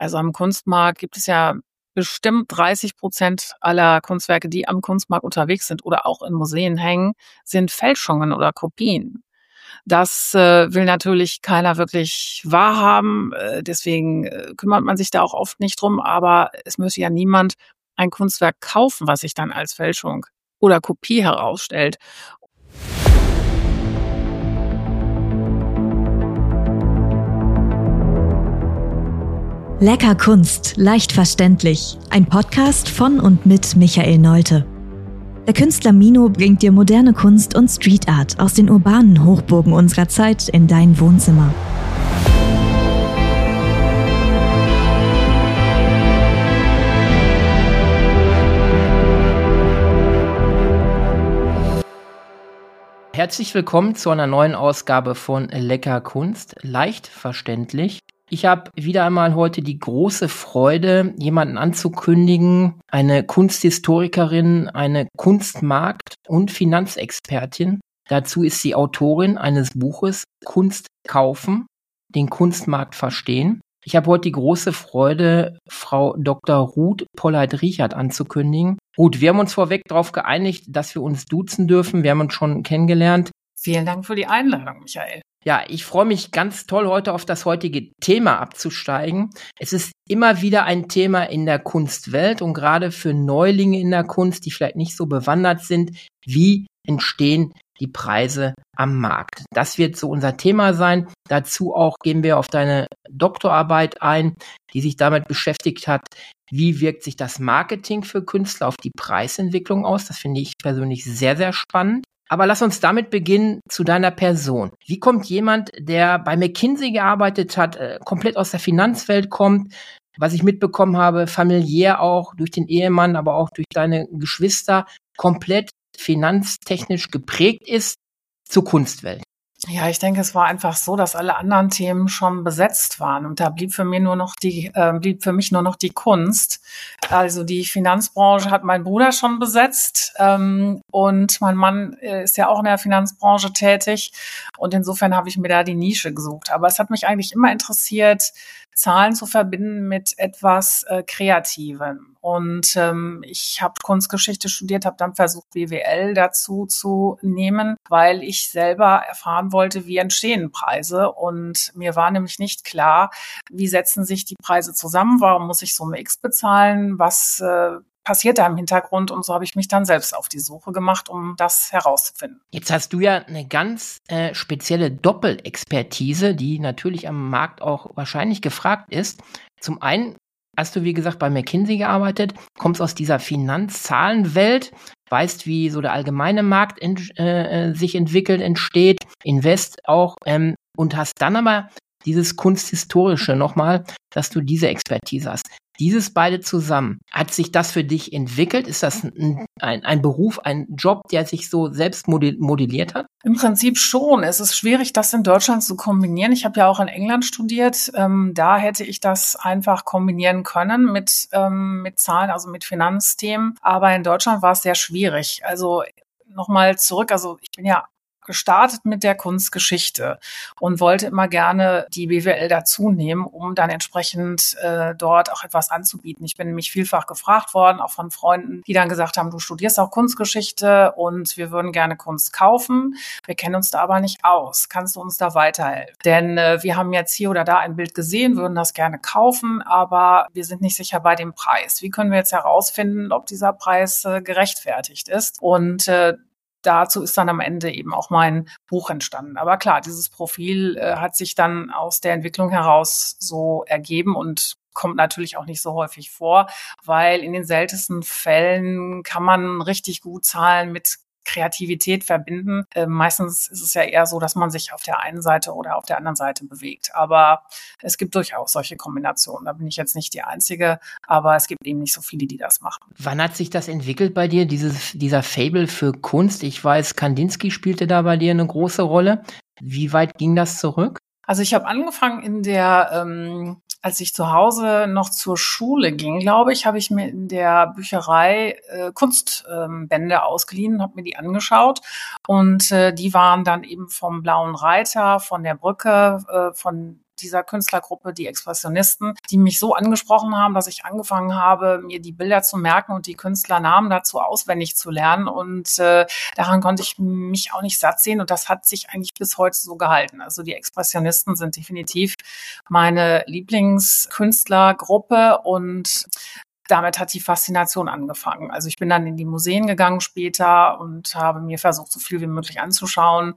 Also am Kunstmarkt gibt es ja bestimmt 30% aller Kunstwerke, die am Kunstmarkt unterwegs sind oder auch in Museen hängen, sind Fälschungen oder Kopien. Das will natürlich keiner wirklich wahrhaben. Deswegen kümmert man sich da auch oft nicht drum. Aber es müsse ja niemand ein Kunstwerk kaufen, was sich dann als Fälschung oder Kopie herausstellt. Lecker Kunst, leicht verständlich. Ein Podcast von und mit Michael Neute. Der Künstler Mino bringt dir moderne Kunst und Street Art aus den urbanen Hochburgen unserer Zeit in dein Wohnzimmer. Herzlich willkommen zu einer neuen Ausgabe von Lecker Kunst, leicht verständlich. Ich habe wieder einmal heute die große Freude, jemanden anzukündigen, eine Kunsthistorikerin, eine Kunstmarkt- und Finanzexpertin. Dazu ist sie Autorin eines Buches Kunst kaufen, den Kunstmarkt verstehen. Ich habe heute die große Freude, Frau Dr. Ruth Polleit-Riechert anzukündigen. Ruth, wir haben uns vorweg darauf geeinigt, dass wir uns duzen dürfen. Wir haben uns schon kennengelernt. Vielen Dank für die Einladung, Michael. Ja, ich freue mich ganz toll, heute auf das heutige Thema abzusteigen. Es ist immer wieder ein Thema in der Kunstwelt und gerade für Neulinge in der Kunst, die vielleicht nicht so bewandert sind, wie entstehen die Preise am Markt. Das wird so unser Thema sein. Dazu auch gehen wir auf deine Doktorarbeit ein, die sich damit beschäftigt hat, wie wirkt sich das Marketing für Künstler auf die Preisentwicklung aus. Das finde ich persönlich sehr, sehr spannend. Aber lass uns damit beginnen zu deiner Person. Wie kommt jemand, der bei McKinsey gearbeitet hat, komplett aus der Finanzwelt kommt, was ich mitbekommen habe, familiär auch durch den Ehemann, aber auch durch deine Geschwister, komplett finanztechnisch geprägt ist, zur Kunstwelt? Ja, ich denke, es war einfach so, dass alle anderen Themen schon besetzt waren und da blieb für mich nur noch die Kunst. Also die Finanzbranche hat mein Bruder schon besetzt und mein Mann ist ja auch in der Finanzbranche tätig und insofern habe ich mir da die Nische gesucht. Aber es hat mich eigentlich immer interessiert, Zahlen zu verbinden mit etwas Kreativem. Und ich habe Kunstgeschichte studiert, habe dann versucht, BWL dazu zu nehmen, weil ich selber erfahren wollte, wie entstehen Preise. Und mir war nämlich nicht klar, wie setzen sich die Preise zusammen, warum muss ich Summe X bezahlen, was passiert da im Hintergrund, und so habe ich mich dann selbst auf die Suche gemacht, um das herauszufinden. Jetzt hast du ja eine ganz spezielle Doppelexpertise, die natürlich am Markt auch wahrscheinlich gefragt ist. Zum einen hast du, wie gesagt, bei McKinsey gearbeitet, kommst aus dieser Finanzzahlenwelt, weißt, wie so der allgemeine Markt sich entwickelt, entsteht, Invest auch, und hast dann aber dieses Kunsthistorische nochmal, dass du diese Expertise hast. Dieses beide zusammen, hat sich das für dich entwickelt? Ist das ein Beruf, ein Job, der sich so selbst modelliert hat? Im Prinzip schon. Es ist schwierig, das in Deutschland zu kombinieren. Ich habe ja auch in England studiert. Da hätte ich das einfach kombinieren können mit Zahlen, also mit Finanzthemen. Aber in Deutschland war es sehr schwierig. Also nochmal zurück. Also ich bin ja gestartet mit der Kunstgeschichte und wollte immer gerne die BWL dazu nehmen, um dann entsprechend dort auch etwas anzubieten. Ich bin nämlich vielfach gefragt worden, auch von Freunden, die dann gesagt haben, du studierst auch Kunstgeschichte und wir würden gerne Kunst kaufen. Wir kennen uns da aber nicht aus. Kannst du uns da weiterhelfen? Denn wir haben jetzt hier oder da ein Bild gesehen, würden das gerne kaufen, aber wir sind nicht sicher bei dem Preis. Wie können wir jetzt herausfinden, ob dieser Preis gerechtfertigt ist? Und dazu ist dann am Ende eben auch mein Buch entstanden. Aber klar, dieses Profil hat sich dann aus der Entwicklung heraus so ergeben und kommt natürlich auch nicht so häufig vor, weil in den seltensten Fällen kann man richtig gut Zahlen mit Kreativität verbinden. Meistens ist es ja eher so, dass man sich auf der einen Seite oder auf der anderen Seite bewegt. Aber es gibt durchaus solche Kombinationen. Da bin ich jetzt nicht die Einzige, aber es gibt eben nicht so viele, die das machen. Wann hat sich das entwickelt bei dir, dieser Faible für Kunst? Ich weiß, Kandinsky spielte da bei dir eine große Rolle. Wie weit ging das zurück? Also ich habe angefangen als ich zu Hause noch zur Schule ging, glaube ich, habe ich mir in der Bücherei Kunstbände ausgeliehen und habe mir die angeschaut. Und die waren dann eben vom Blauen Reiter, von der Brücke, von dieser Künstlergruppe, die Expressionisten, die mich so angesprochen haben, dass ich angefangen habe, mir die Bilder zu merken und die Künstlernamen dazu auswendig zu lernen. Und daran konnte ich mich auch nicht satt sehen. Und das hat sich eigentlich bis heute so gehalten. Also die Expressionisten sind definitiv meine Lieblingskünstlergruppe und damit hat die Faszination angefangen. Also ich bin dann in die Museen gegangen später und habe mir versucht, so viel wie möglich anzuschauen.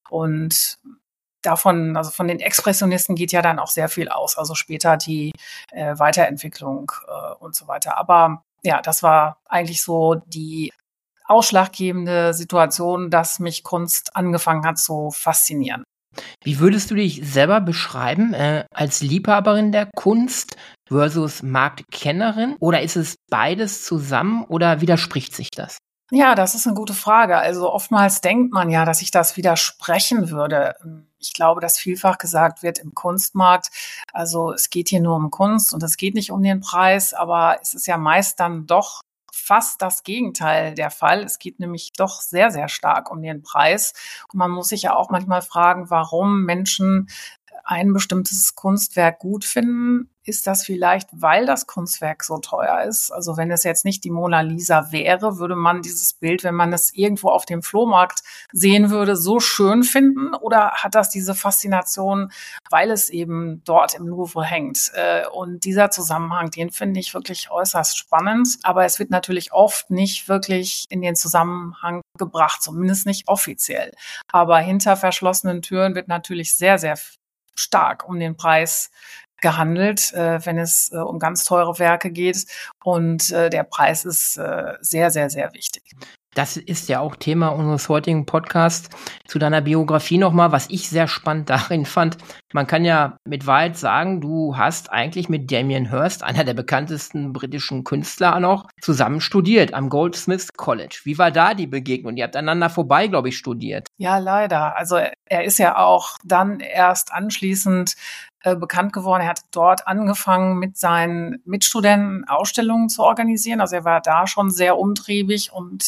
Und davon, also von den Expressionisten geht ja dann auch sehr viel aus. Also später die Weiterentwicklung und so weiter. Aber ja, das war eigentlich so die ausschlaggebende Situation, dass mich Kunst angefangen hat zu faszinieren. Wie würdest du dich selber beschreiben, als Liebhaberin der Kunst versus Marktkennerin? Oder ist es beides zusammen oder widerspricht sich das? Ja, das ist eine gute Frage. Also oftmals denkt man ja, dass ich das widersprechen würde. Ich glaube, dass vielfach gesagt wird im Kunstmarkt, also es geht hier nur um Kunst und es geht nicht um den Preis, aber es ist ja meist dann doch fast das Gegenteil der Fall. Es geht nämlich doch sehr, sehr stark um den Preis. Und man muss sich ja auch manchmal fragen, warum Menschen ein bestimmtes Kunstwerk gut finden. Ist das vielleicht, weil das Kunstwerk so teuer ist? Also wenn es jetzt nicht die Mona Lisa wäre, würde man dieses Bild, wenn man es irgendwo auf dem Flohmarkt sehen würde, so schön finden? Oder hat das diese Faszination, weil es eben dort im Louvre hängt? Und dieser Zusammenhang, den finde ich wirklich äußerst spannend. Aber es wird natürlich oft nicht wirklich in den Zusammenhang gebracht, zumindest nicht offiziell. Aber hinter verschlossenen Türen wird natürlich sehr, sehr stark um den Preis gehandelt, wenn es um ganz teure Werke geht. Und der Preis ist sehr, sehr, sehr wichtig. Das ist ja auch Thema unseres heutigen Podcasts. Zu deiner Biografie nochmal, was ich sehr spannend darin fand. Man kann ja mit Wahrheit sagen, du hast eigentlich mit Damien Hirst, einer der bekanntesten britischen Künstler noch, zusammen studiert am Goldsmiths College. Wie war da die Begegnung? Ihr habt aneinander vorbei, glaube ich, studiert. Ja, leider. Also er ist ja auch dann erst anschließend bekannt geworden. Er hat dort angefangen, mit seinen Mitstudenten Ausstellungen zu organisieren. Also er war da schon sehr umtriebig und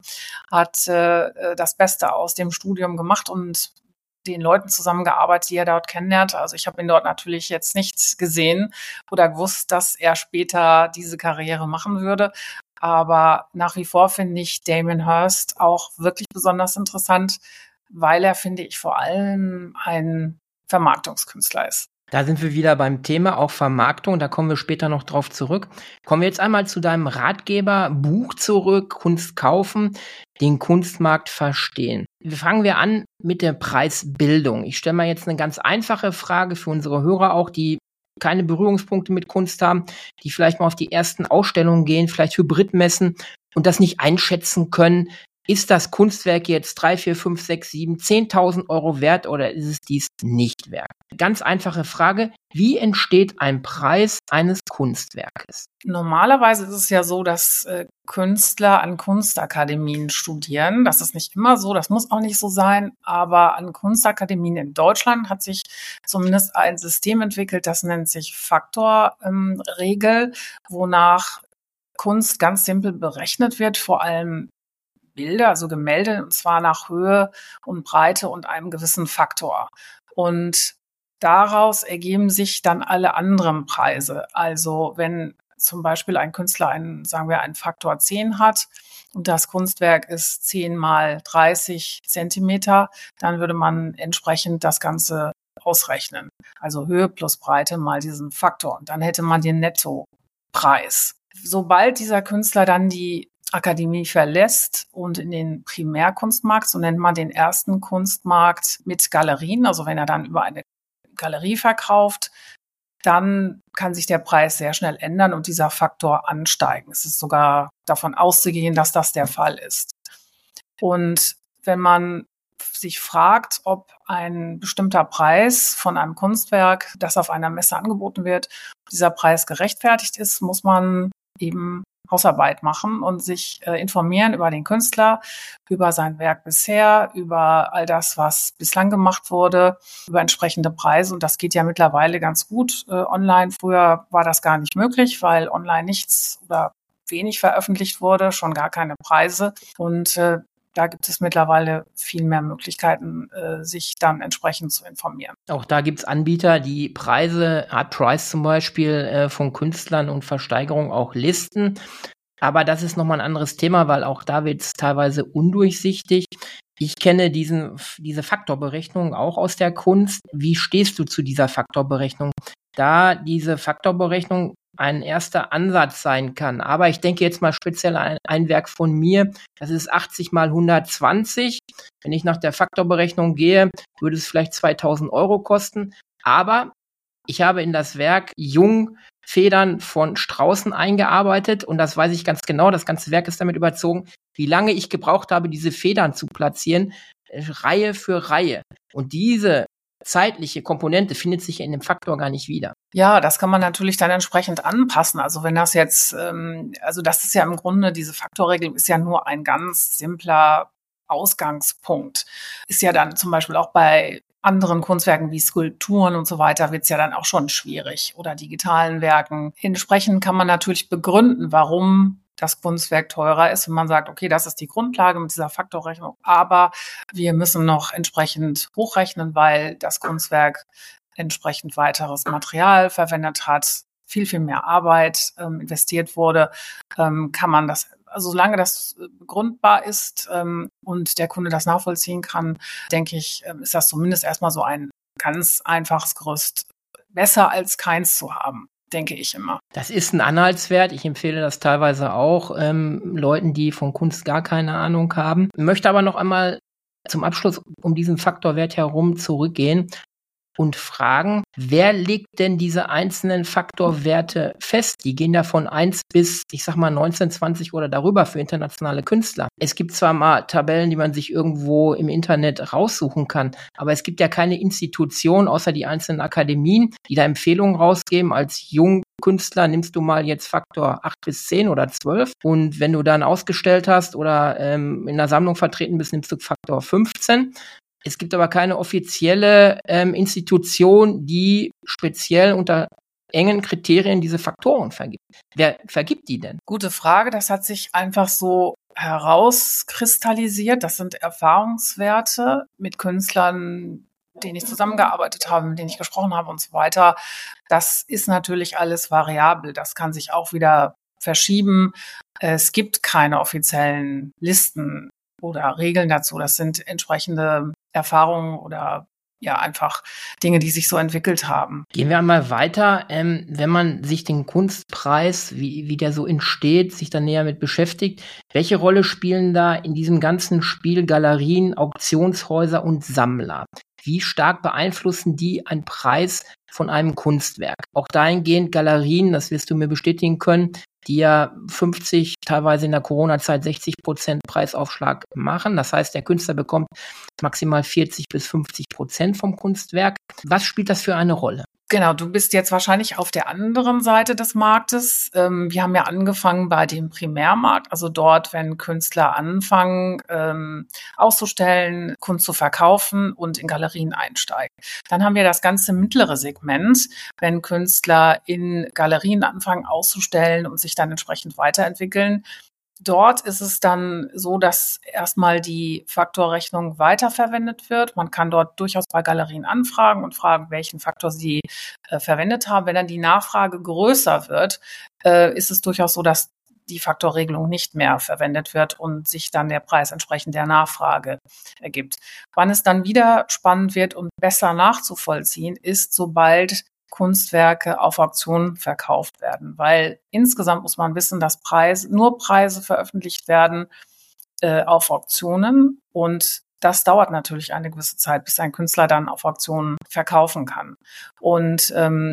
hat das Beste aus dem Studium gemacht und den Leuten zusammengearbeitet, die er dort kennenlernt. Also ich habe ihn dort natürlich jetzt nicht gesehen oder gewusst, dass er später diese Karriere machen würde. Aber nach wie vor finde ich Damien Hirst auch wirklich besonders interessant, weil er, finde ich, vor allem ein Vermarktungskünstler ist. Da sind wir wieder beim Thema, auch Vermarktung, da kommen wir später noch drauf zurück. Kommen wir jetzt einmal zu deinem Ratgeberbuch zurück, Kunst kaufen, den Kunstmarkt verstehen. Fangen wir an mit der Preisbildung. Ich stelle mal jetzt eine ganz einfache Frage für unsere Hörer auch, die keine Berührungspunkte mit Kunst haben, die vielleicht mal auf die ersten Ausstellungen gehen, vielleicht Hybridmessen und das nicht einschätzen können. Ist das Kunstwerk jetzt 3, 4, 5, 6, 7, 10.000 Euro wert oder ist es dies nicht wert? Ganz einfache Frage, wie entsteht ein Preis eines Kunstwerkes? Normalerweise ist es ja so, dass Künstler an Kunstakademien studieren. Das ist nicht immer so, das muss auch nicht so sein, aber an Kunstakademien in Deutschland hat sich zumindest ein System entwickelt, das nennt sich Faktorregel, wonach Kunst ganz simpel berechnet wird, vor allem Bilder, also Gemälde, und zwar nach Höhe und Breite und einem gewissen Faktor. Und daraus ergeben sich dann alle anderen Preise. Also wenn zum Beispiel ein Künstler einen Faktor 10 hat und das Kunstwerk ist 10 mal 30 Zentimeter, dann würde man entsprechend das Ganze ausrechnen. Also Höhe plus Breite mal diesen Faktor. Und dann hätte man den Nettopreis. Sobald dieser Künstler dann die Akademie verlässt und in den Primärkunstmarkt, so nennt man den ersten Kunstmarkt mit Galerien, also wenn er dann über eine Galerie verkauft, dann kann sich der Preis sehr schnell ändern und dieser Faktor ansteigen. Es ist sogar davon auszugehen, dass das der Fall ist. Und wenn man sich fragt, ob ein bestimmter Preis von einem Kunstwerk, das auf einer Messe angeboten wird, dieser Preis gerechtfertigt ist, muss man eben Hausarbeit machen und sich informieren über den Künstler, über sein Werk bisher, über all das, was bislang gemacht wurde, über entsprechende Preise. Und das geht ja mittlerweile ganz gut online. Früher war das gar nicht möglich, weil online nichts oder wenig veröffentlicht wurde, schon gar keine Preise. Und Da gibt es mittlerweile viel mehr Möglichkeiten, sich dann entsprechend zu informieren. Auch da gibt's Anbieter, die Preise, Art Price zum Beispiel, von Künstlern und Versteigerung auch listen. Aber das ist nochmal ein anderes Thema, weil auch da wird's teilweise undurchsichtig. Ich kenne diese Faktorberechnung auch aus der Kunst. Wie stehst du zu dieser Faktorberechnung? Da diese Faktorberechnung ein erster Ansatz sein kann. Aber ich denke jetzt mal speziell an ein Werk von mir, das ist 80 mal 120. Wenn ich nach der Faktorberechnung gehe, würde es vielleicht 2.000 Euro kosten. Aber ich habe in das Werk Jungfedern von Straußen eingearbeitet und das weiß ich ganz genau. Das ganze Werk ist damit überzogen, wie lange ich gebraucht habe, diese Federn zu platzieren, Reihe für Reihe. Und diese zeitliche Komponente findet sich in dem Faktor gar nicht wieder. Ja, das kann man natürlich dann entsprechend anpassen. Also wenn das jetzt, also das ist ja im Grunde, diese Faktorregel ist ja nur ein ganz simpler Ausgangspunkt. Ist ja dann zum Beispiel auch bei anderen Kunstwerken wie Skulpturen und so weiter wird es ja dann auch schon schwierig oder digitalen Werken. Entsprechend kann man natürlich begründen, warum das Kunstwerk teurer ist, wenn man sagt, okay, das ist die Grundlage mit dieser Faktorrechnung, aber wir müssen noch entsprechend hochrechnen, weil das Kunstwerk entsprechend weiteres Material verwendet hat, viel, viel mehr Arbeit investiert wurde, kann man das, also solange das begründbar ist und der Kunde das nachvollziehen kann, denke ich, ist das zumindest erstmal so ein ganz einfaches Gerüst, besser als keins zu haben, denke ich immer. Das ist ein Anhaltswert. Ich empfehle das teilweise auch Leuten, die von Kunst gar keine Ahnung haben. Möchte aber noch einmal zum Abschluss um diesen Faktorwert herum zurückgehen und fragen, wer legt denn diese einzelnen Faktorwerte fest? Die gehen ja von 1 bis, ich sag mal, 19, 20 oder darüber für internationale Künstler. Es gibt zwar mal Tabellen, die man sich irgendwo im Internet raussuchen kann, aber es gibt ja keine Institution, außer die einzelnen Akademien, die da Empfehlungen rausgeben. Als Jungkünstler nimmst du mal jetzt Faktor 8 bis 10 oder 12 und wenn du dann ausgestellt hast oder in einer Sammlung vertreten bist, nimmst du Faktor 15. Es gibt aber keine offizielle Institution, die speziell unter engen Kriterien diese Faktoren vergibt. Wer vergibt die denn? Gute Frage. Das hat sich einfach so herauskristallisiert. Das sind Erfahrungswerte mit Künstlern, denen ich zusammengearbeitet habe, mit denen ich gesprochen habe und so weiter. Das ist natürlich alles variabel. Das kann sich auch wieder verschieben. Es gibt keine offiziellen Listen oder Regeln dazu. Das sind entsprechende Erfahrungen oder ja einfach Dinge, die sich so entwickelt haben. Gehen wir einmal weiter. Wenn man sich den Kunstpreis, wie der so entsteht, sich dann näher mit beschäftigt, welche Rolle spielen da in diesem ganzen Spiel Galerien, Auktionshäuser und Sammler? Wie stark beeinflussen die einen Preis von einem Kunstwerk? Auch dahingehend Galerien, das wirst du mir bestätigen können, die ja 50, teilweise in der Corona-Zeit 60% Preisaufschlag machen. Das heißt, der Künstler bekommt maximal 40 bis 50% vom Kunstwerk. Was spielt das für eine Rolle? Genau, du bist jetzt wahrscheinlich auf der anderen Seite des Marktes. Wir haben ja angefangen bei dem Primärmarkt, also dort, wenn Künstler anfangen auszustellen, Kunst zu verkaufen und in Galerien einsteigen. Dann haben wir das ganze mittlere Segment, wenn Künstler in Galerien anfangen auszustellen und sich dann entsprechend weiterentwickeln. Dort ist es dann so, dass erstmal die Faktorrechnung weiterverwendet wird. Man kann dort durchaus bei Galerien anfragen und fragen, welchen Faktor sie verwendet haben. Wenn dann die Nachfrage größer wird, ist es durchaus so, dass die Faktorregelung nicht mehr verwendet wird und sich dann der Preis entsprechend der Nachfrage ergibt. Wann es dann wieder spannend wird und besser nachzuvollziehen ist, sobald Kunstwerke auf Auktionen verkauft werden, weil insgesamt muss man wissen, dass nur Preise veröffentlicht werden auf Auktionen und das dauert natürlich eine gewisse Zeit, bis ein Künstler dann auf Auktionen verkaufen kann. Und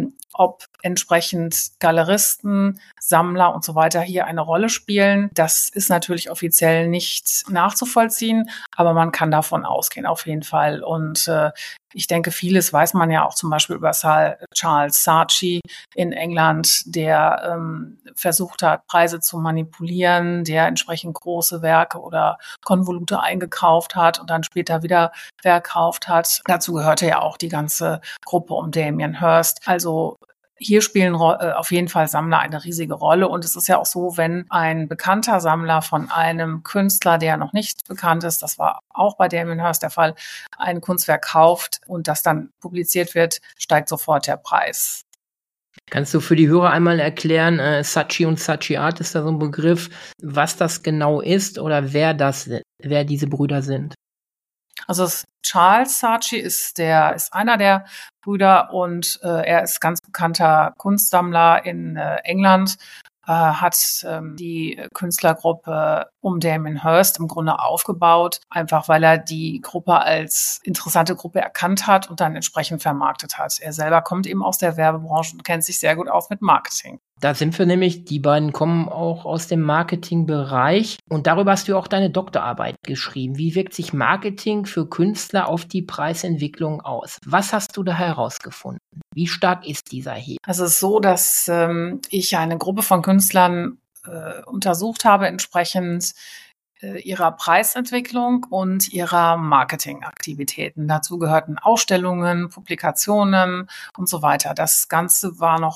ob entsprechend Galeristen, Sammler und so weiter hier eine Rolle spielen, das ist natürlich offiziell nicht nachzuvollziehen, aber man kann davon ausgehen auf jeden Fall. Und ich denke, vieles weiß man ja auch zum Beispiel über Charles Saatchi in England, der versucht hat, Preise zu manipulieren, der entsprechend große Werke oder Konvolute eingekauft hat und dann später wieder verkauft hat. Dazu gehörte ja auch die ganze Gruppe um Damien Hirst. Also hier spielen auf jeden Fall Sammler eine riesige Rolle. Und es ist ja auch so, wenn ein bekannter Sammler von einem Künstler, der noch nicht bekannt ist, das war auch bei Damien Hirst der Fall, ein Kunstwerk kauft und das dann publiziert wird, steigt sofort der Preis. Kannst du für die Hörer einmal erklären, Saatchi und Saatchi Art ist da so ein Begriff, was das genau ist oder wer diese Brüder sind? Also Charles Saatchi ist einer der Brüder und er ist ganz bekannter Kunstsammler in England, hat die Künstlergruppe um Damien Hirst im Grunde aufgebaut, einfach weil er die Gruppe als interessante Gruppe erkannt hat und dann entsprechend vermarktet hat. Er selber kommt eben aus der Werbebranche und kennt sich sehr gut aus mit Marketing. Da sind wir nämlich, die beiden kommen auch aus dem Marketingbereich und darüber hast du auch deine Doktorarbeit geschrieben. Wie wirkt sich Marketing für Künstler auf die Preisentwicklung aus? Was hast du da herausgefunden? Wie stark ist dieser Hebel? Also es ist so, dass ich eine Gruppe von Künstlern untersucht habe, entsprechend ihrer Preisentwicklung und ihrer Marketingaktivitäten. Dazu gehörten Ausstellungen, Publikationen und so weiter. Das Ganze war noch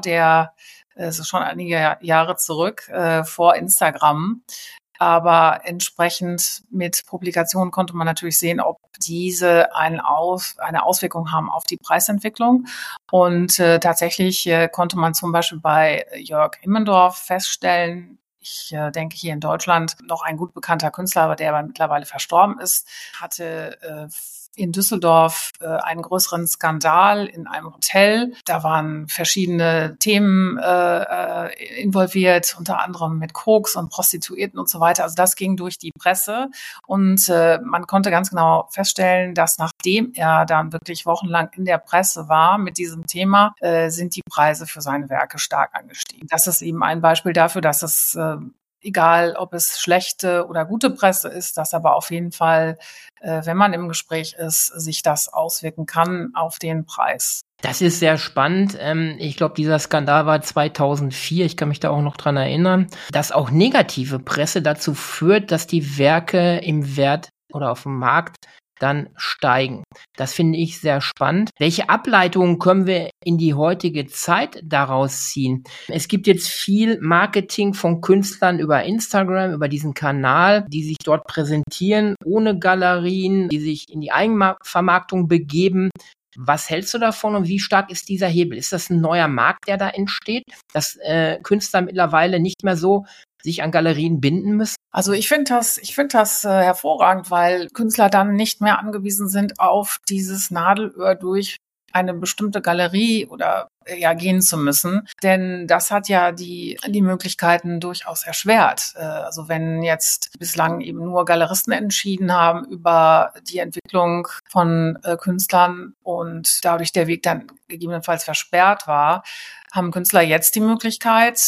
es ist schon einige Jahre zurück, vor Instagram. Aber entsprechend mit Publikationen konnte man natürlich sehen, ob diese eine Auswirkung haben auf die Preisentwicklung. Und tatsächlich konnte man zum Beispiel bei Jörg Immendorf feststellen, ich denke hier in Deutschland noch ein gut bekannter Künstler, aber der mittlerweile verstorben ist, hatte in Düsseldorf einen größeren Skandal in einem Hotel. Da waren verschiedene Themen involviert, unter anderem mit Koks und Prostituierten und so weiter. Also das ging durch die Presse und man konnte ganz genau feststellen, dass nachdem er dann wirklich wochenlang in der Presse war mit diesem Thema, sind die Preise für seine Werke stark angestiegen. Das ist eben ein Beispiel dafür, dass es egal, ob es schlechte oder gute Presse ist, dass aber auf jeden Fall, wenn man im Gespräch ist, sich das auswirken kann auf den Preis. Das ist sehr spannend. Ich glaube, dieser Skandal war 2004. Ich kann mich da auch noch dran erinnern, dass auch negative Presse dazu führt, dass die Werke im Wert oder auf dem Markt dann steigen. Das finde ich sehr spannend. Welche Ableitungen können wir in die heutige Zeit daraus ziehen? Es gibt jetzt viel Marketing von Künstlern über Instagram, über diesen Kanal, die sich dort präsentieren, ohne Galerien, die sich in die Eigenvermarktung begeben. Was hältst du davon und wie stark ist dieser Hebel? Ist das ein neuer Markt, der da entsteht, dass Künstler mittlerweile nicht mehr so sich an Galerien binden müssen? Also ich finde das hervorragend, weil Künstler dann nicht mehr angewiesen sind, auf dieses Nadelöhr durch eine bestimmte Galerie oder gehen zu müssen. Denn das hat ja die Möglichkeiten durchaus erschwert. Also wenn jetzt bislang eben nur Galeristen entschieden haben über die Entwicklung von Künstlern und dadurch der Weg dann gegebenenfalls versperrt war, haben Künstler jetzt die Möglichkeit,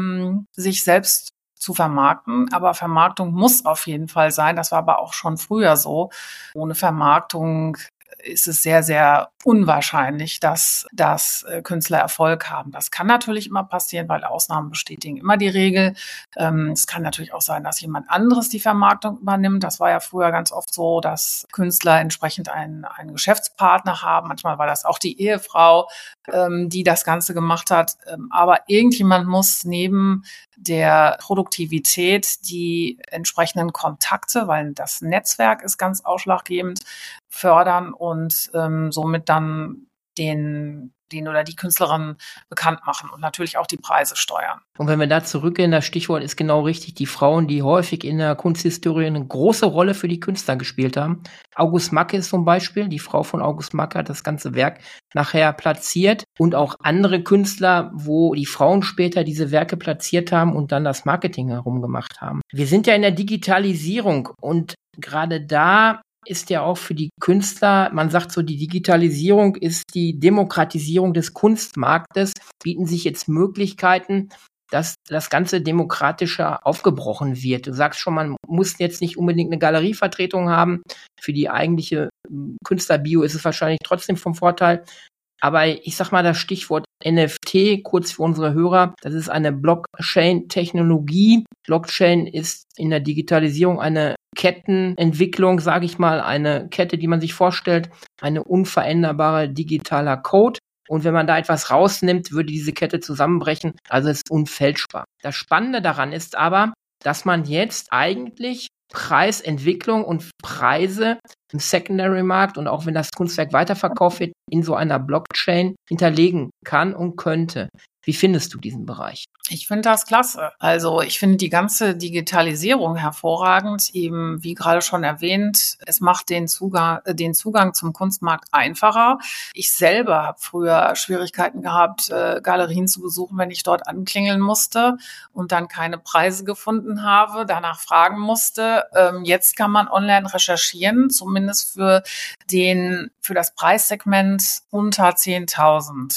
sich selbst zu vermarkten. Aber Vermarktung muss auf jeden Fall sein. Das war aber auch schon früher so. Ohne Vermarktung ist es sehr, sehr unwahrscheinlich, dass Künstler Erfolg haben. Das kann natürlich immer passieren, weil Ausnahmen bestätigen immer die Regel. Es kann natürlich auch sein, dass jemand anderes die Vermarktung übernimmt. Das war ja früher ganz oft so, dass Künstler entsprechend einen Geschäftspartner haben. Manchmal war das auch die Ehefrau, die das Ganze gemacht hat. Aber irgendjemand muss neben der Produktivität die entsprechenden Kontakte, weil das Netzwerk ist ganz ausschlaggebend, fördern und somit dann den oder die Künstlerin bekannt machen und natürlich auch die Preise steuern. Und wenn wir da zurückgehen, das Stichwort ist genau richtig, die Frauen, die häufig in der Kunsthistorie eine große Rolle für die Künstler gespielt haben. August Macke ist zum Beispiel, die Frau von August Macke hat das ganze Werk nachher platziert und auch andere Künstler, wo die Frauen später diese Werke platziert haben und dann das Marketing herum gemacht haben. Wir sind ja in der Digitalisierung und gerade da ist ja auch für die Künstler, man sagt so, die Digitalisierung ist die Demokratisierung des Kunstmarktes, bieten sich jetzt Möglichkeiten, dass das Ganze demokratischer aufgebrochen wird. Du sagst schon, man muss jetzt nicht unbedingt eine Galerievertretung haben. Für die eigentliche Künstlerbio ist es wahrscheinlich trotzdem vom Vorteil. Aber ich sag mal das Stichwort NFT, kurz für unsere Hörer, das ist eine Blockchain-Technologie. Blockchain ist in der Digitalisierung eine Kettenentwicklung, sage ich mal, eine Kette, die man sich vorstellt, eine unveränderbare digitaler Code. Und wenn man da etwas rausnimmt, würde diese Kette zusammenbrechen. Also es ist unfälschbar. Das Spannende daran ist aber, dass man jetzt eigentlich Preisentwicklung und Preise im Secondary-Markt und auch wenn das Kunstwerk weiterverkauft wird, in so einer Blockchain hinterlegen kann und könnte. Wie findest du diesen Bereich? Ich finde das klasse. Also ich finde die ganze Digitalisierung hervorragend. Eben, wie gerade schon erwähnt, es macht den Zugang zum Kunstmarkt einfacher. Ich selber habe früher Schwierigkeiten gehabt, Galerien zu besuchen, wenn ich dort anklingeln musste und dann keine Preise gefunden habe, danach fragen musste. Jetzt kann man online recherchieren, zumindest für das Preissegment unter 10.000.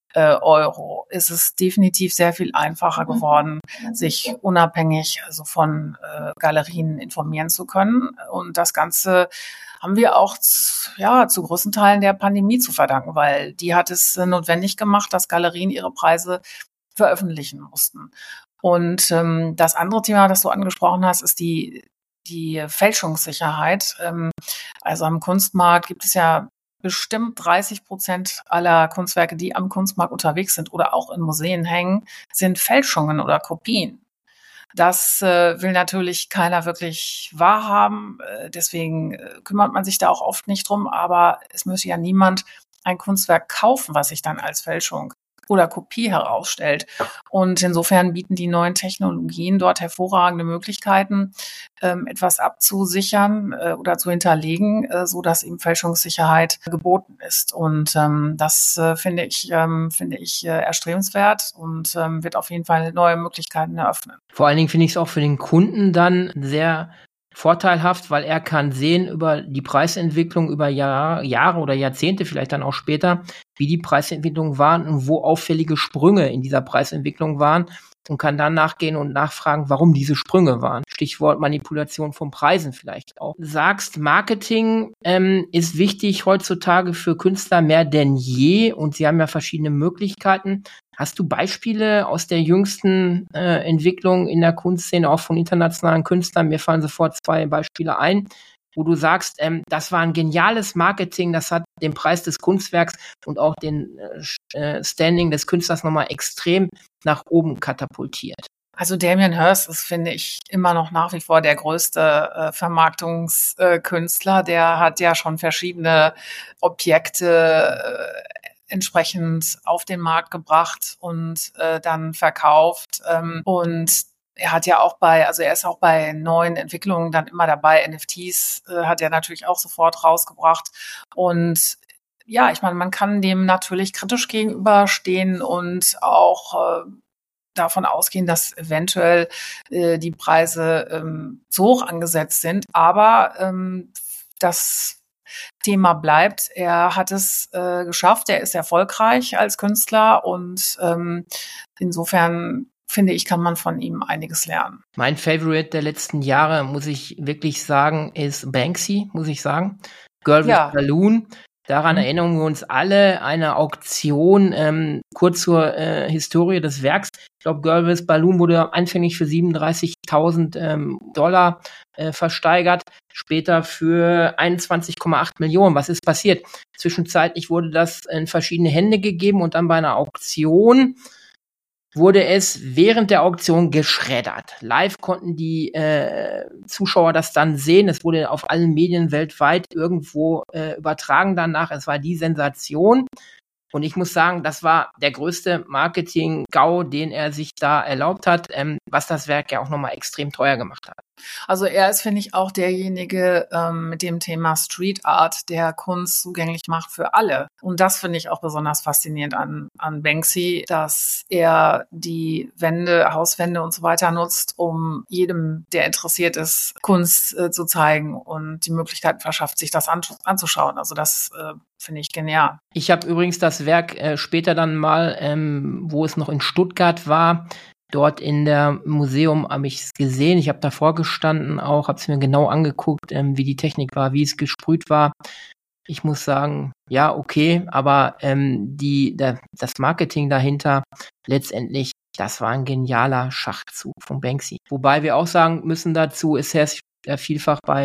Euro ist es definitiv sehr viel einfacher geworden, sich unabhängig von Galerien informieren zu können. Und das Ganze haben wir auch zu großen Teilen der Pandemie zu verdanken, weil die hat es notwendig gemacht, dass Galerien ihre Preise veröffentlichen mussten. Und das andere Thema, das du angesprochen hast, ist die Fälschungssicherheit. Also am Kunstmarkt gibt es ja bestimmt 30% aller Kunstwerke, die am Kunstmarkt unterwegs sind oder auch in Museen hängen, sind Fälschungen oder Kopien. Das will natürlich keiner wirklich wahrhaben. Deswegen kümmert man sich da auch oft nicht drum. Aber es müsse ja niemand ein Kunstwerk kaufen, was sich dann als Fälschung oder Kopie herausstellt. Und insofern bieten die neuen Technologien dort hervorragende Möglichkeiten, etwas abzusichern oder zu hinterlegen, so dass eben Fälschungssicherheit geboten ist. Und das finde ich erstrebenswert und wird auf jeden Fall neue Möglichkeiten eröffnen. Vor allen Dingen finde ich es auch für den Kunden dann sehr vorteilhaft, weil er kann sehen über die Preisentwicklung über Jahre oder Jahrzehnte, vielleicht dann auch später, wie die Preisentwicklung waren und wo auffällige Sprünge in dieser Preisentwicklung waren und kann dann nachgehen und nachfragen, warum diese Sprünge waren. Stichwort Manipulation von Preisen vielleicht auch. Du sagst, Marketing ist wichtig heutzutage für Künstler mehr denn je und sie haben ja verschiedene Möglichkeiten. Hast du Beispiele aus der jüngsten Entwicklung in der Kunstszene, auch von internationalen Künstlern? Mir fallen sofort 2 Beispiele ein, wo du sagst, das war ein geniales Marketing, das hat den Preis des Kunstwerks und auch den Standing des Künstlers nochmal extrem nach oben katapultiert. Also Damien Hirst ist, finde ich, immer noch nach wie vor der größte Vermarktungskünstler. Der hat ja schon verschiedene Objekte entsprechend auf den Markt gebracht und dann verkauft. Und er hat ja auch er ist auch bei neuen Entwicklungen dann immer dabei. NFTs hat er natürlich auch sofort rausgebracht. Und ja, ich meine, man kann dem natürlich kritisch gegenüberstehen und auch davon ausgehen, dass eventuell die Preise zu hoch angesetzt sind. Aber das Thema bleibt. Er hat es geschafft. Er ist erfolgreich als Künstler und insofern finde ich, kann man von ihm einiges lernen. Mein Favorite der letzten Jahre, muss ich wirklich sagen, ist Banksy, muss ich sagen. Girl with Balloon. Daran erinnern wir uns alle, eine Auktion, kurz zur Historie des Werks. Ich glaube, Girl with Balloon wurde anfänglich für $37.000 versteigert, später für 21,8 Millionen. Was ist passiert? Zwischenzeitlich wurde das in verschiedene Hände gegeben und dann bei einer Auktion wurde es während der Auktion geschreddert. Live konnten die Zuschauer das dann sehen. Es wurde auf allen Medien weltweit irgendwo übertragen danach. Es war die Sensation. Und ich muss sagen, das war der größte Marketing-GAU, den er sich da erlaubt hat, was das Werk ja auch nochmal extrem teuer gemacht hat. Also er ist, finde ich, auch derjenige mit dem Thema Street Art, der Kunst zugänglich macht für alle. Und das finde ich auch besonders faszinierend an Banksy, dass er die Wände, Hauswände und so weiter nutzt, um jedem, der interessiert ist, Kunst zu zeigen und die Möglichkeit verschafft, sich das anzuschauen. Also das finde ich genial. Ich habe übrigens das Werk später dann mal, wo es noch in Stuttgart war, dort in der Museum habe ich es gesehen. Ich habe davor gestanden auch, habe es mir genau angeguckt, wie die Technik war, wie es gesprüht war. Ich muss sagen, ja, okay, aber das Marketing dahinter letztendlich, das war ein genialer Schachzug von Banksy. Wobei wir auch sagen müssen dazu, es herrscht vielfach bei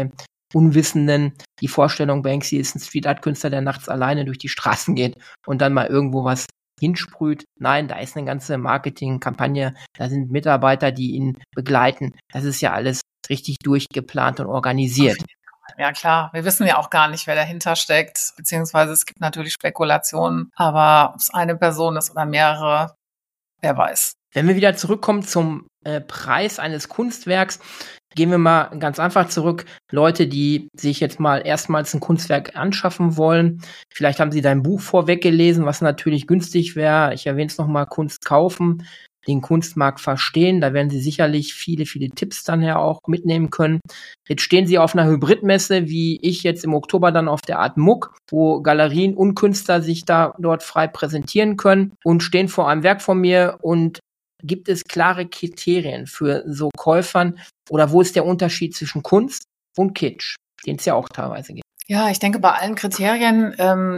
Unwissenden die Vorstellung, Banksy ist ein Street-Art-Künstler, der nachts alleine durch die Straßen geht und dann mal irgendwo was hinsprüht. Nein, da ist eine ganze Marketingkampagne, da sind Mitarbeiter, die ihn begleiten. Das ist ja alles richtig durchgeplant und organisiert. Ja klar, wir wissen ja auch gar nicht, wer dahinter steckt, beziehungsweise es gibt natürlich Spekulationen, aber ob es eine Person ist oder mehrere, wer weiß. Wenn wir wieder zurückkommen zum Preis eines Kunstwerks, gehen wir mal ganz einfach zurück. Leute, die sich jetzt mal erstmals ein Kunstwerk anschaffen wollen, vielleicht haben sie dein Buch vorweg gelesen, was natürlich günstig wäre. Ich erwähne es nochmal, Kunst kaufen, den Kunstmarkt verstehen. Da werden sie sicherlich viele, viele Tipps dann ja auch mitnehmen können. Jetzt stehen sie auf einer Hybridmesse, wie ich jetzt im Oktober dann auf der Art MUK, wo Galerien und Künstler sich da dort frei präsentieren können und stehen vor einem Werk von mir. Und gibt es klare Kriterien für so Käufern oder wo ist der Unterschied zwischen Kunst und Kitsch, den es ja auch teilweise gibt? Ja, ich denke, bei allen Kriterien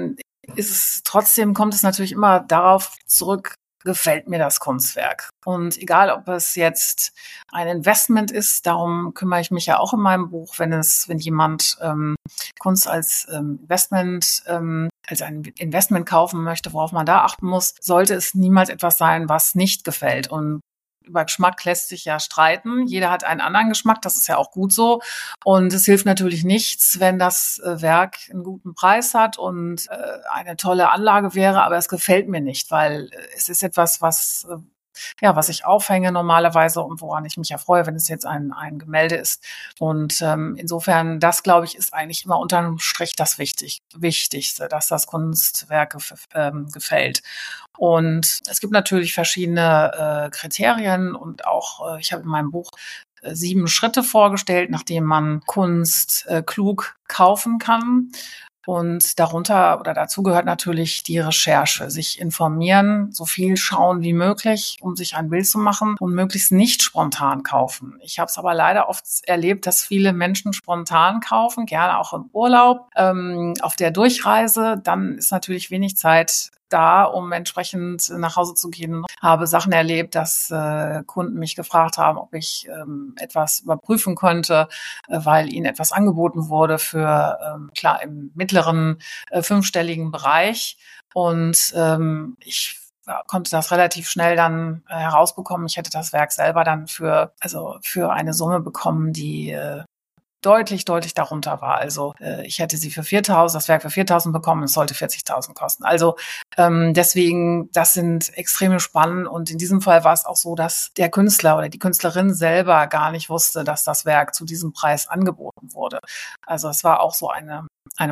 kommt es natürlich immer darauf zurück, gefällt mir das Kunstwerk. Und egal, ob es jetzt ein Investment ist, darum kümmere ich mich ja auch in meinem Buch, wenn jemand Kunst als Investment, als ein Investment kaufen möchte, worauf man da achten muss, sollte es niemals etwas sein, was nicht gefällt. Und über Geschmack lässt sich ja streiten. Jeder hat einen anderen Geschmack, das ist ja auch gut so. Und es hilft natürlich nichts, wenn das Werk einen guten Preis hat und eine tolle Anlage wäre, aber es gefällt mir nicht, weil es ist etwas, was ich aufhänge normalerweise und woran ich mich ja freue, wenn es jetzt ein Gemälde ist. Und insofern, das, glaube ich, ist eigentlich immer unterm Strich das Wichtigste, dass das Kunstwerk gefällt. Und es gibt natürlich verschiedene Kriterien und auch, ich habe in meinem Buch 7 Schritte vorgestellt, nachdem man Kunst klug kaufen kann. Und dazu gehört natürlich die Recherche, sich informieren, so viel schauen wie möglich, um sich ein Bild zu machen und möglichst nicht spontan kaufen. Ich habe es aber leider oft erlebt, dass viele Menschen spontan kaufen, gerne auch im Urlaub, auf der Durchreise. Dann ist natürlich wenig Zeit da, um entsprechend nach Hause zu gehen. Ich habe Sachen erlebt, dass Kunden mich gefragt haben, ob ich etwas überprüfen könnte, weil ihnen etwas angeboten wurde für, klar, im mittleren 5-stelligen Bereich. Und ich konnte das relativ schnell dann herausbekommen. Ich hätte das Werk selber dann für eine Summe bekommen, die deutlich darunter war. Also ich hätte sie für 4.000, das Werk für 4.000 bekommen, es sollte 40.000 kosten. Also deswegen, das sind extreme Spannen und in diesem Fall war es auch so, dass der Künstler oder die Künstlerin selber gar nicht wusste, dass das Werk zu diesem Preis angeboten wurde. Also es war auch so eine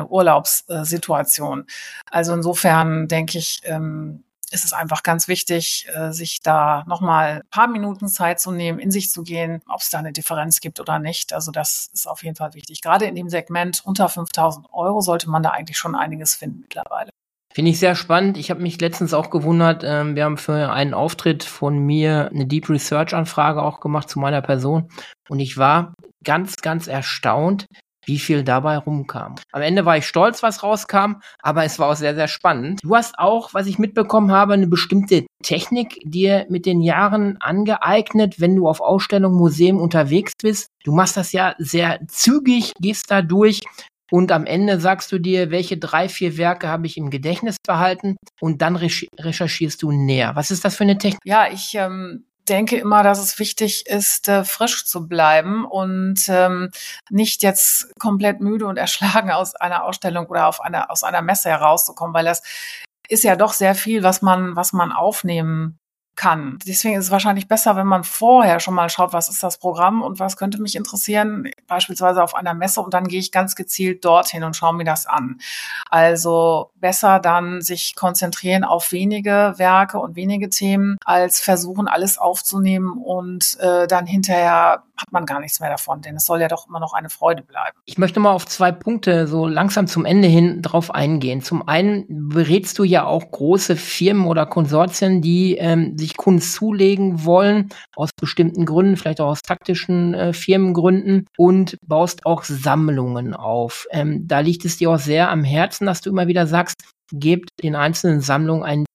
Urlaubssituation. Also insofern denke ich, ist es einfach ganz wichtig, sich da nochmal ein paar Minuten Zeit zu nehmen, in sich zu gehen, ob es da eine Differenz gibt oder nicht. Also das ist auf jeden Fall wichtig. Gerade in dem Segment unter 5.000 € sollte man da eigentlich schon einiges finden mittlerweile. Finde ich sehr spannend. Ich habe mich letztens auch gewundert, wir haben für einen Auftritt von mir eine Deep Research Anfrage auch gemacht zu meiner Person und ich war ganz erstaunt, wie viel dabei rumkam. Am Ende war ich stolz, was rauskam, aber es war auch sehr spannend. Du hast auch, was ich mitbekommen habe, eine bestimmte Technik dir mit den Jahren angeeignet, wenn du auf Ausstellungen, Museen unterwegs bist. Du machst das ja sehr zügig, gehst da durch und am Ende sagst du dir, welche 3-4 Werke habe ich im Gedächtnis behalten und dann recherchierst du näher. Was ist das für eine Technik? Ja, ich denke immer, dass es wichtig ist, frisch zu bleiben und nicht jetzt komplett müde und erschlagen aus einer Ausstellung oder aus einer Messe herauszukommen, weil das ist ja doch sehr viel, was man aufnehmen kann. Deswegen ist es wahrscheinlich besser, wenn man vorher schon mal schaut, was ist das Programm und was könnte mich interessieren, beispielsweise auf einer Messe, und dann gehe ich ganz gezielt dorthin und schaue mir das an. Also besser dann sich konzentrieren auf wenige Werke und wenige Themen, als versuchen, alles aufzunehmen und dann hinterher hat man gar nichts mehr davon, denn es soll ja doch immer noch eine Freude bleiben. Ich möchte mal auf 2 Punkte so langsam zum Ende hin drauf eingehen. Zum einen berätst du ja auch große Firmen oder Konsortien, die sich Kunst zulegen wollen, aus bestimmten Gründen, vielleicht auch aus taktischen Firmengründen, und baust auch Sammlungen auf. Da liegt es dir auch sehr am Herzen, dass du immer wieder sagst, gebt den einzelnen Sammlungen einen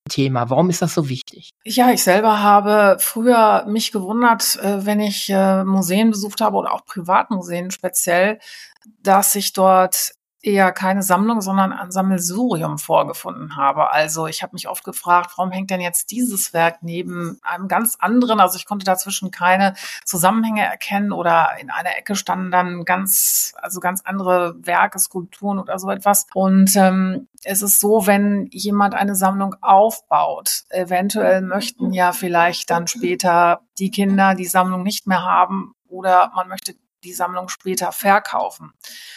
Thema? Warum ist das so wichtig? Ja, ich selber habe früher mich gewundert, wenn ich Museen besucht habe oder auch Privatmuseen speziell, dass ich dort eher keine Sammlung, sondern ein Sammelsurium vorgefunden habe. Also ich habe mich oft gefragt, warum hängt denn jetzt dieses Werk neben einem ganz anderen? Also ich konnte dazwischen keine Zusammenhänge erkennen oder in einer Ecke standen dann ganz andere Werke, Skulpturen oder so etwas. Und es ist so, wenn jemand eine Sammlung aufbaut, eventuell möchten ja vielleicht dann später die Kinder die Sammlung nicht mehr haben oder man möchte die Sammlung später verkaufen.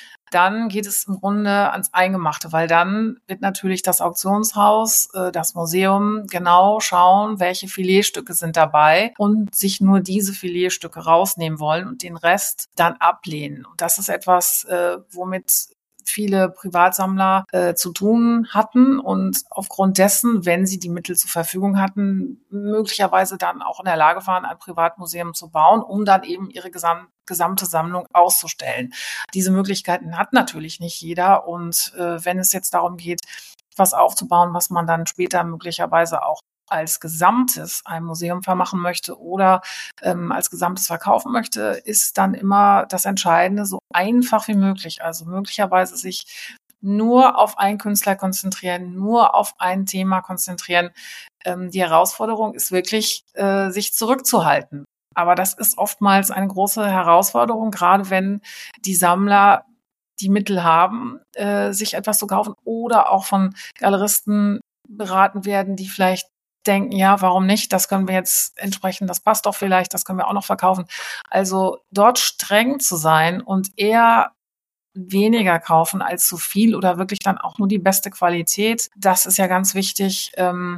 Dann geht es im Grunde ans Eingemachte, weil dann wird natürlich das Auktionshaus, das Museum genau schauen, welche Filetstücke sind dabei und sich nur diese Filetstücke rausnehmen wollen und den Rest dann ablehnen. Und das ist etwas, womit viele Privatsammler zu tun hatten und aufgrund dessen, wenn sie die Mittel zur Verfügung hatten, möglicherweise dann auch in der Lage waren, ein Privatmuseum zu bauen, um dann eben ihre gesamte Sammlung auszustellen. Diese Möglichkeiten hat natürlich nicht jeder und wenn es jetzt darum geht, was aufzubauen, was man dann später möglicherweise auch als Gesamtes ein Museum vermachen möchte oder als Gesamtes verkaufen möchte, ist dann immer das Entscheidende, so einfach wie möglich. Also möglicherweise sich nur auf einen Künstler konzentrieren, nur auf ein Thema konzentrieren. Die Herausforderung ist wirklich, sich zurückzuhalten. Aber das ist oftmals eine große Herausforderung, gerade wenn die Sammler die Mittel haben, sich etwas zu kaufen oder auch von Galeristen beraten werden, die vielleicht denken, ja, warum nicht? Das können wir jetzt entsprechend, das passt doch vielleicht, das können wir auch noch verkaufen. Also dort streng zu sein und eher weniger kaufen als zu viel oder wirklich dann auch nur die beste Qualität. Das ist ja ganz wichtig.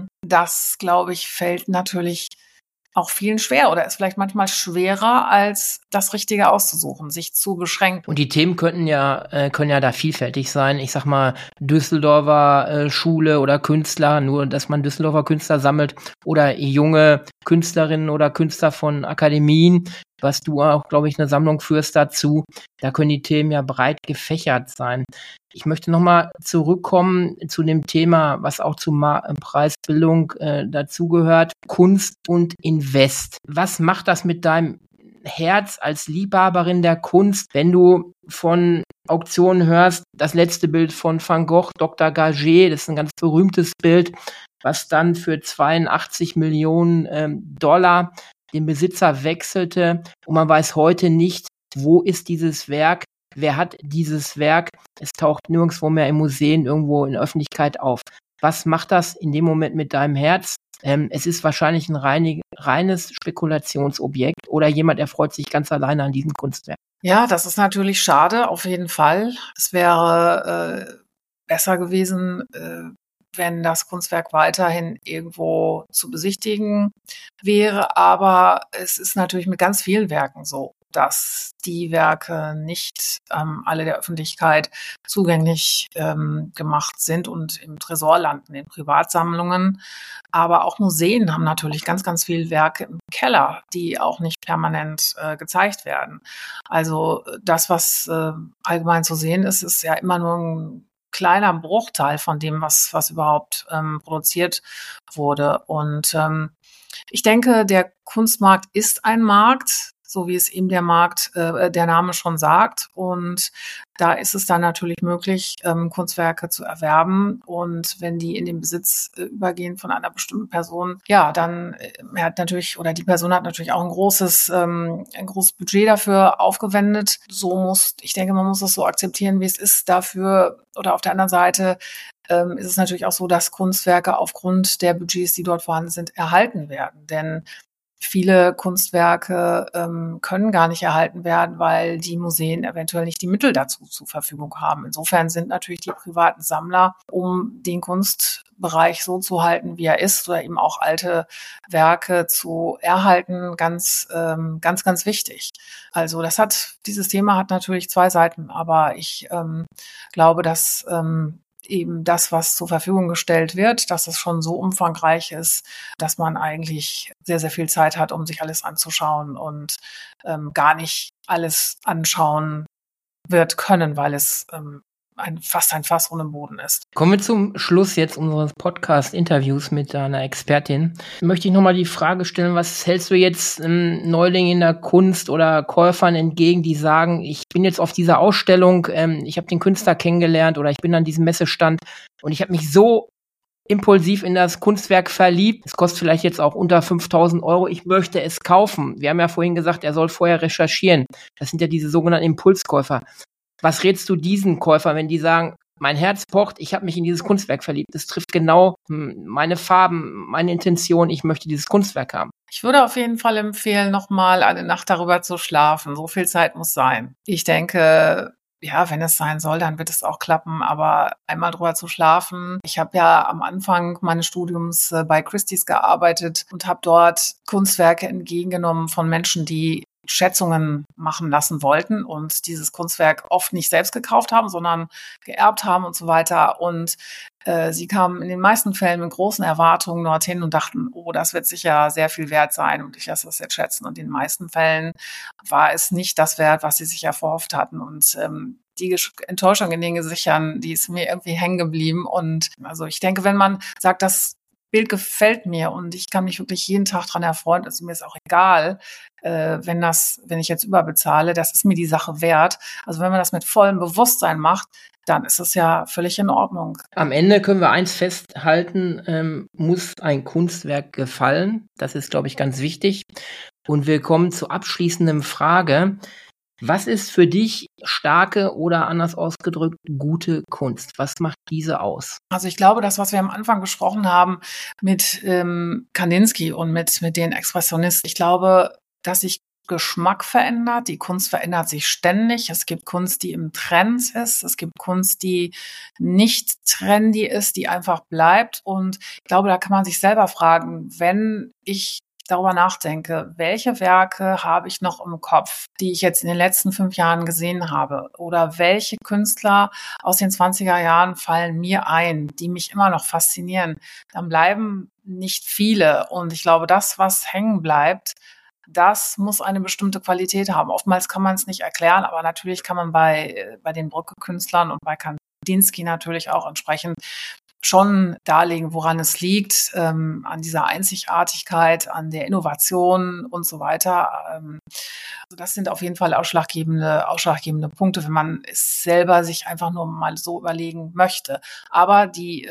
Das, glaube ich, fällt natürlich auch vielen schwer oder ist vielleicht manchmal schwerer, als das Richtige auszusuchen, sich zu beschränken. Und die Themen können ja da vielfältig sein. Ich sag mal, Düsseldorfer Schule oder Künstler, nur dass man Düsseldorfer Künstler sammelt oder junge Künstlerinnen oder Künstler von Akademien, was du auch, glaube ich, eine Sammlung führst dazu. Da können die Themen ja breit gefächert sein. Ich möchte nochmal zurückkommen zu dem Thema, was auch zur Preisbildung dazugehört, Kunst und Invest. Was macht das mit deinem Herz als Liebhaberin der Kunst, wenn du von Auktionen hörst, das letzte Bild von Van Gogh, Dr. Gagé, das ist ein ganz berühmtes Bild, was dann für 82 Millionen Dollar den Besitzer wechselte und man weiß heute nicht, wo ist dieses Werk, wer hat dieses Werk, es taucht nirgendwo mehr in Museen irgendwo in der Öffentlichkeit auf. Was macht das in dem Moment mit deinem Herz? Es ist wahrscheinlich ein reines Spekulationsobjekt oder jemand erfreut sich ganz alleine an diesem Kunstwerk. Ja, das ist natürlich schade, auf jeden Fall. Es wäre besser gewesen, wenn das Kunstwerk weiterhin irgendwo zu besichtigen wäre. Aber es ist natürlich mit ganz vielen Werken so, dass die Werke nicht alle der Öffentlichkeit zugänglich gemacht sind und im Tresor landen, in Privatsammlungen. Aber auch Museen haben natürlich ganz, ganz viele Werke im Keller, die auch nicht permanent gezeigt werden. Also das, was allgemein zu sehen ist, ist ja immer nur ein kleiner Bruchteil von dem, was überhaupt produziert wurde. Und ich denke, der Kunstmarkt ist ein Markt, so wie es eben der Name schon sagt. Und da ist es dann natürlich möglich, Kunstwerke zu erwerben. Und wenn die in den Besitz übergehen von einer bestimmten Person, ja, dann hat natürlich, oder die Person hat natürlich auch ein großes Budget dafür aufgewendet. Ich denke, man muss es so akzeptieren, wie es ist. Dafür oder auf der anderen Seite ist es natürlich auch so, dass Kunstwerke aufgrund der Budgets, die dort vorhanden sind, erhalten werden. Denn viele Kunstwerke können gar nicht erhalten werden, weil die Museen eventuell nicht die Mittel dazu zur Verfügung haben. Insofern sind natürlich die privaten Sammler, um den Kunstbereich so zu halten, wie er ist, oder eben auch alte Werke zu erhalten, ganz wichtig. Also dieses Thema hat natürlich zwei Seiten, aber ich glaube, dass eben das, was zur Verfügung gestellt wird, dass es schon so umfangreich ist, dass man eigentlich sehr, sehr viel Zeit hat, um sich alles anzuschauen und gar nicht alles anschauen wird können, weil es fast ein Fass ohne Boden ist. Kommen wir zum Schluss jetzt unseres Podcast-Interviews mit deiner Expertin. Möchte ich nochmal die Frage stellen, was hältst du jetzt Neulingen in der Kunst oder Käufern entgegen, die sagen, ich bin jetzt auf dieser Ausstellung, ich habe den Künstler kennengelernt oder ich bin an diesem Messestand und ich habe mich so impulsiv in das Kunstwerk verliebt. Es kostet vielleicht jetzt auch unter 5.000 €. Ich möchte es kaufen. Wir haben ja vorhin gesagt, er soll vorher recherchieren. Das sind ja diese sogenannten Impulskäufer. Was rätst du diesen Käufern, wenn die sagen, mein Herz pocht, ich habe mich in dieses Kunstwerk verliebt. Das trifft genau meine Farben, meine Intention. Ich möchte dieses Kunstwerk haben. Ich würde auf jeden Fall empfehlen, nochmal eine Nacht darüber zu schlafen. So viel Zeit muss sein. Ich denke, ja, wenn es sein soll, dann wird es auch klappen. Aber einmal drüber zu schlafen. Ich habe ja am Anfang meines Studiums bei Christie's gearbeitet und habe dort Kunstwerke entgegengenommen von Menschen, die Schätzungen machen lassen wollten und dieses Kunstwerk oft nicht selbst gekauft haben, sondern geerbt haben und so weiter. Und sie kamen in den meisten Fällen mit großen Erwartungen dorthin und dachten, oh, das wird sicher sehr viel wert sein und ich lasse das jetzt schätzen. Und in den meisten Fällen war es nicht das wert, was sie sich erhofft hatten. Und die Enttäuschung in den Gesichtern, die ist mir irgendwie hängen geblieben. Und also ich denke, wenn man sagt, das Bild gefällt mir und ich kann mich wirklich jeden Tag dran erfreuen, also mir ist auch egal, wenn ich jetzt überbezahle, das ist mir die Sache wert. Also wenn man das mit vollem Bewusstsein macht, dann ist es ja völlig in Ordnung. Am Ende können wir eins festhalten, muss ein Kunstwerk gefallen. Das ist, glaube ich, ganz wichtig. Und wir kommen zur abschließenden Frage. Was ist für dich starke oder anders ausgedrückt gute Kunst? Was macht diese aus? Also ich glaube, das, was wir am Anfang besprochen haben mit Kandinsky und mit den Expressionisten, ich glaube, dass sich Geschmack verändert. Die Kunst verändert sich ständig. Es gibt Kunst, die im Trend ist. Es gibt Kunst, die nicht trendy ist, die einfach bleibt. Und ich glaube, da kann man sich selber fragen, wenn ich darüber nachdenke, welche Werke habe ich noch im Kopf, die ich jetzt in den letzten 5 Jahren gesehen habe? Oder welche Künstler aus den 20er Jahren fallen mir ein, die mich immer noch faszinieren? Dann bleiben nicht viele. Und ich glaube, das, was hängen bleibt, das muss eine bestimmte Qualität haben. Oftmals kann man es nicht erklären, aber natürlich kann man bei den Brücke-Künstlern und bei Kandinsky natürlich auch entsprechend schon darlegen, woran es liegt, an dieser Einzigartigkeit, an der Innovation und so weiter. Also das sind auf jeden Fall ausschlaggebende Punkte, wenn man es selber sich einfach nur mal so überlegen möchte. Aber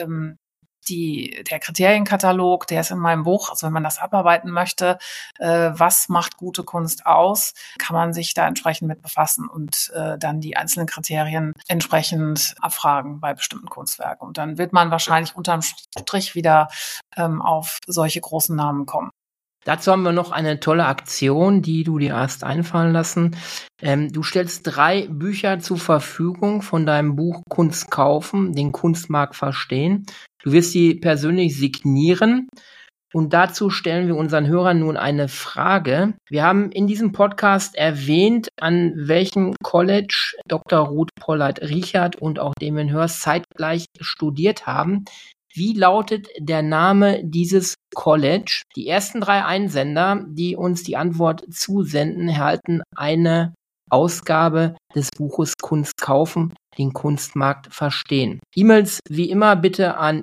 der Kriterienkatalog, der ist in meinem Buch, also wenn man das abarbeiten möchte, was macht gute Kunst aus, kann man sich da entsprechend mit befassen und dann die einzelnen Kriterien entsprechend abfragen bei bestimmten Kunstwerken. Und dann wird man wahrscheinlich unterm Strich wieder auf solche großen Namen kommen. Dazu haben wir noch eine tolle Aktion, die du dir hast einfallen lassen. Du stellst 3 Bücher zur Verfügung von deinem Buch Kunst kaufen, den Kunstmarkt verstehen. Du wirst sie persönlich signieren. Und dazu stellen wir unseren Hörern nun eine Frage. Wir haben in diesem Podcast erwähnt, an welchem College Dr. Ruth Pollard-Richard und auch Damien Hirst zeitgleich studiert haben. Wie lautet der Name dieses College? Die ersten 3 Einsender, die uns die Antwort zusenden, erhalten eine Ausgabe des Buches Kunst kaufen, den Kunstmarkt verstehen. E-Mails wie immer bitte an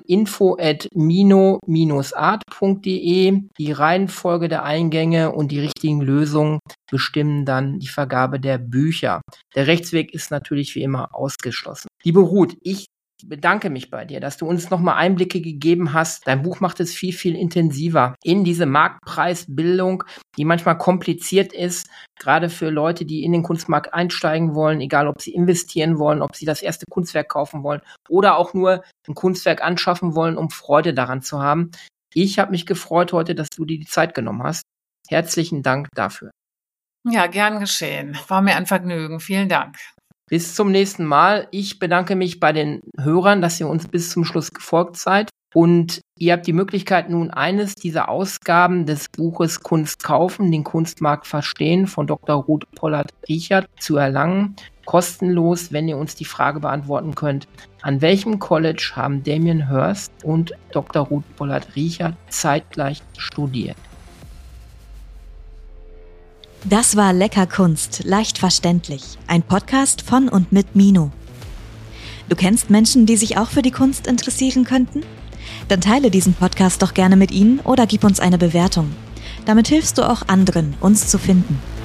info@mino-art.de. Die Reihenfolge der Eingänge und die richtigen Lösungen bestimmen dann die Vergabe der Bücher. Der Rechtsweg ist natürlich wie immer ausgeschlossen. Liebe Ruth, ich bedanke mich bei dir, dass du uns nochmal Einblicke gegeben hast. Dein Buch macht es viel, viel intensiver in diese Marktpreisbildung, die manchmal kompliziert ist, gerade für Leute, die in den Kunstmarkt einsteigen wollen, egal ob sie investieren wollen, ob sie das erste Kunstwerk kaufen wollen oder auch nur ein Kunstwerk anschaffen wollen, um Freude daran zu haben. Ich habe mich gefreut heute, dass du dir die Zeit genommen hast. Herzlichen Dank dafür. Ja, gern geschehen. War mir ein Vergnügen. Vielen Dank. Bis zum nächsten Mal. Ich bedanke mich bei den Hörern, dass ihr uns bis zum Schluss gefolgt seid. Und ihr habt die Möglichkeit, nun eines dieser Ausgaben des Buches Kunst kaufen, den Kunstmarkt verstehen von Dr. Ruth Pollard-Richard zu erlangen. Kostenlos, wenn ihr uns die Frage beantworten könnt, an welchem College haben Damien Hirst und Dr. Ruth Pollard-Richard zeitgleich studiert? Das war Lecker Kunst, leicht verständlich. Ein Podcast von und mit Mino. Du kennst Menschen, die sich auch für die Kunst interessieren könnten? Dann teile diesen Podcast doch gerne mit ihnen oder gib uns eine Bewertung. Damit hilfst du auch anderen, uns zu finden.